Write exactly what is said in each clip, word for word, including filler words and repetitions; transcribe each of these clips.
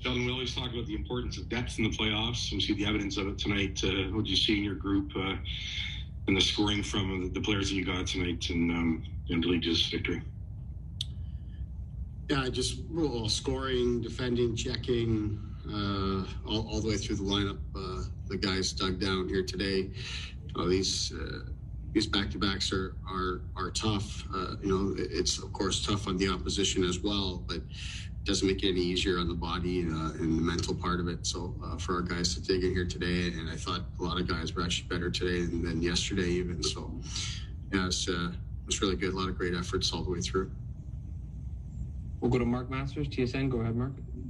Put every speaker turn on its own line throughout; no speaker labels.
Sheldon, we always talk about the importance of depth in the playoffs. We see the evidence of it tonight. Uh, what did you see in your group uh, and the scoring from the, the players that you got tonight and um, in the Leafs' victory?
Yeah, just well, scoring, defending, checking, uh, all, all the way through the lineup. Uh, the guys dug down here today. Uh, these uh, these back-to-backs are are are tough. Uh, you know, it's of course tough on the opposition as well, but it doesn't make it any easier on the body uh, and the mental part of it. So uh, for our guys to dig in here today, and I thought a lot of guys were actually better today than, than yesterday even. So yeah, it's uh, it's really good. A lot of great efforts all the way through.
We'll go to Mark Masters, T S N. Go ahead, Mark.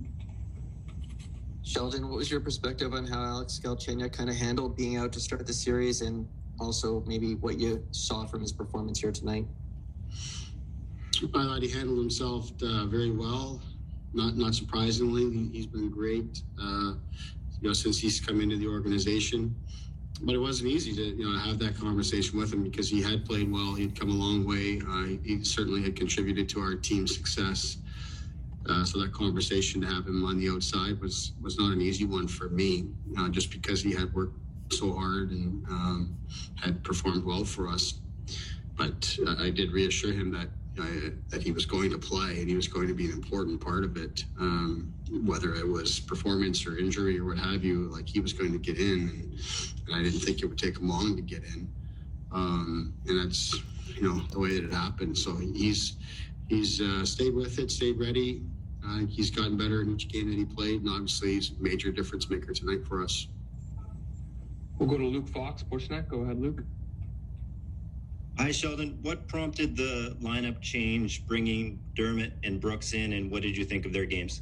Sheldon, what was your perspective on how Alex Galchenyuk kind of handled being out to start the series, and also maybe what you saw from his performance here tonight?
I thought he handled himself uh, very well. Not not surprisingly, he's been great uh, you know, since he's come into the organization. But it wasn't easy to you know have that conversation with him because he had played well. He'd come a long way. Uh, he certainly had contributed to our team's success. Uh, so that conversation to have him on the outside was was not an easy one for me, uh, just because he had worked so hard and um, had performed well for us. But uh, I did reassure him that uh, that he was going to play and he was going to be an important part of it, um, whether it was performance or injury or what have you. Like, he was going to get in, and, and I didn't think it would take him long to get in. Um, and that's you know the way that it happened. So he's he's uh, stayed with it, stayed ready. I think he's gotten better in each game that he played, and obviously he's a major difference maker tonight for us.
We'll go to Luke Fox, Sportsnet. Go ahead, Luke.
Hi, Sheldon. What prompted the lineup change, bringing Dermott and Brooks in, and what did you think of their games?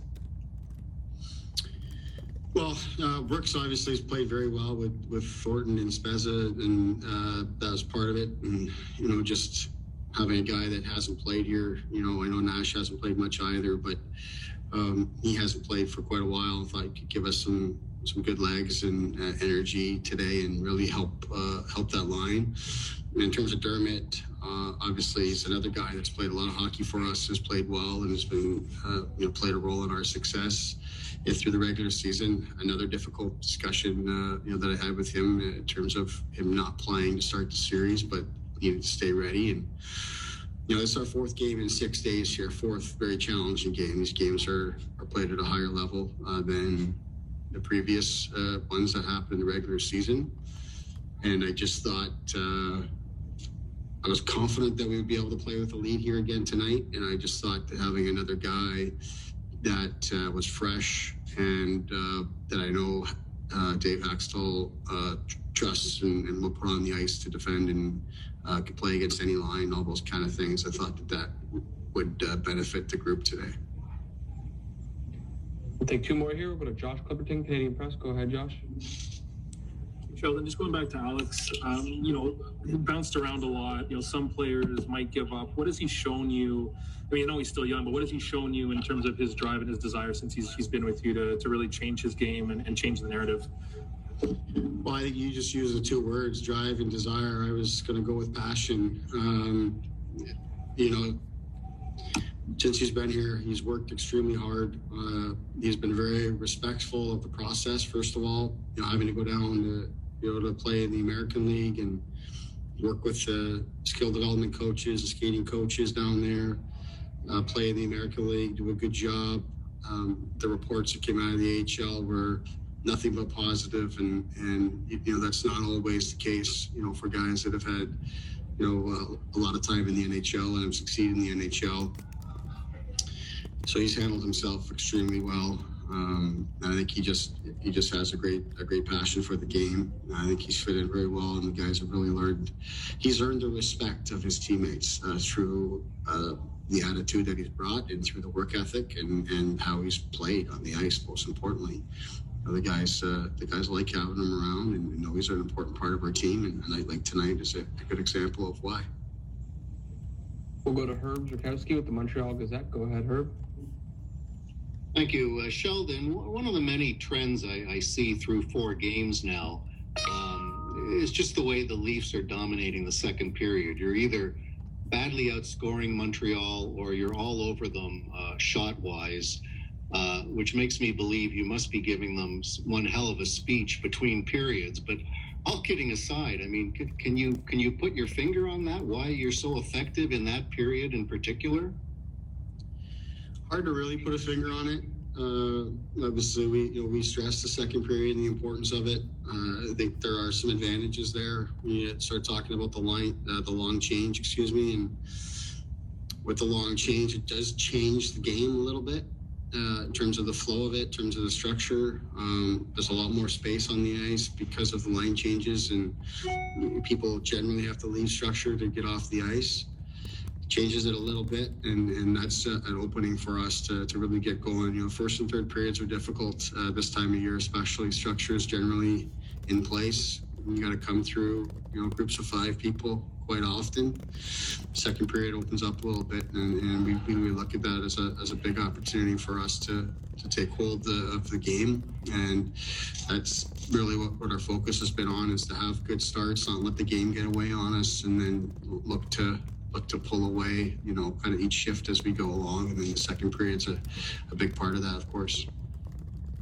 Well, uh, Brooks obviously has played very well with, with Thornton and Spezza, and uh, that was part of it. And, you know, just having a guy that hasn't played here, you know, I know Nash hasn't played much either, but um, he hasn't played for quite a while. I thought he could give us some some good legs and uh, energy today and really help uh, help that line. And in terms of Dermott, uh, obviously he's another guy that's played a lot of hockey for us, has played well, and has been uh, you know played a role in our success through the regular season. Another difficult discussion uh, you know that I had with him in terms of him not playing to start the series, but needed to stay ready. And you know, it's our fourth game in six days here, fourth very challenging game. These games are, are played at a higher level uh, than the previous uh, ones that happened in the regular season. And I just thought uh, I was confident that we would be able to play with a lead here again tonight. And I just thought that having another guy that uh, was fresh and uh, that I know uh, Dave Haxtell uh, trusts and, and will put on the ice to defend and uh, could play against any line, all those kind of things. I thought that that would uh, benefit the group today.
We'll take two more here. We'll go to Josh Clipperton, Canadian Press. Go ahead, Josh.
Sheldon, just going back to Alex, um, you know, he bounced around a lot. You know, some players might give up. What has he shown you? I mean, I know he's still young, but what has he shown you in terms of his drive and his desire since he's he's been with you to, to really change his game and, and change the narrative?
Well, I think you just used the two words, drive and desire. I was going to go with passion. Um, you know, since he's been here, he's worked extremely hard. Uh, he's been very respectful of the process, first of all, you know, having to go down to be able to play in the American League and work with the skill development coaches, the skating coaches down there, uh, play in the American League, do a good job. Um, the reports that came out of the A H L were nothing but positive, and and you know that's not always the case. You know, for guys that have had you know uh, a lot of time in the N H L and have succeeded in the N H L. So he's handled himself extremely well. Um, and I think he just he just has a great a great passion for the game. I think he's fit in very well, and the guys have really learned. He's earned the respect of his teammates uh, through uh, the attitude that he's brought and through the work ethic and, and how he's played on the ice. Most importantly, uh, the guys uh, the guys like having him around and know he's an important part of our team. And, and I think tonight is a, a good example of why.
We'll go to Herb Zurkowsky with the Montreal Gazette. Go ahead, Herb.
Thank you. Uh, Sheldon, one of the many trends I, I see through four games now um, is just the way the Leafs are dominating the second period. You're either badly outscoring Montreal or you're all over them uh, shot-wise. uh, which makes me believe you must be giving them s- one hell of a speech between periods. But all kidding aside, I mean, can, can you can you put your finger on that? Why you're so effective in that period in particular?
Hard to really put a finger on it. Uh, obviously, we you know we stress the second period and the importance of it. Uh, I think there are some advantages there when you start talking about the line, uh, the long change. Excuse me, and with the long change, it does change the game a little bit uh, in terms of the flow of it, in terms of the structure. Um, there's a lot more space on the ice because of the line changes, and people generally have to leave structure to get off the ice. Changes it a little bit, and and that's uh, an opening for us to, to really get going. You know, first and third periods are difficult uh, this time of year, especially. Structures generally in place. You got to come through, you know, groups of five people quite often. Second period opens up a little bit, and, and we, we look at that as a as a big opportunity for us to to take hold the, of the game, and that's really what, what our focus has been on, is to have good starts, not let the game get away on us, and then look to look to pull away, you know, kind of each shift as we go along. And then the second period's a, a big part of that, of course.